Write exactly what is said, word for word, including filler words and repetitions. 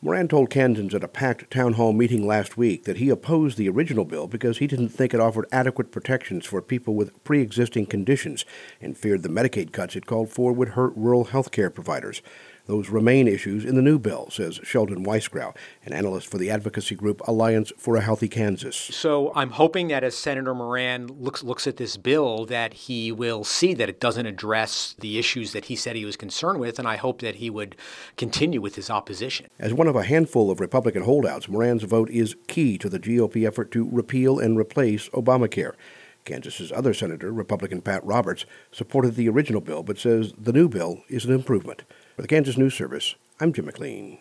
Moran told Kansans at a packed town hall meeting last week that he opposed the original bill because he didn't think it offered adequate protections for people with pre-existing conditions and feared the Medicaid cuts it called for would hurt rural health care providers. Those remain issues in the new bill, says Sheldon Weisgrau, an analyst for the advocacy group Alliance for a Healthy Kansas. So I'm hoping that as Senator Moran looks looks at this bill, that he will see that it doesn't address the issues that he said he was concerned with, and I hope that he would continue with his opposition. As one of a handful of Republican holdouts, Moran's vote is key to the G O P effort to repeal and replace Obamacare. Kansas's other senator, Republican Pat Roberts, supported the original bill but says the new bill is an improvement. For the Kansas News Service, I'm Jim McLean.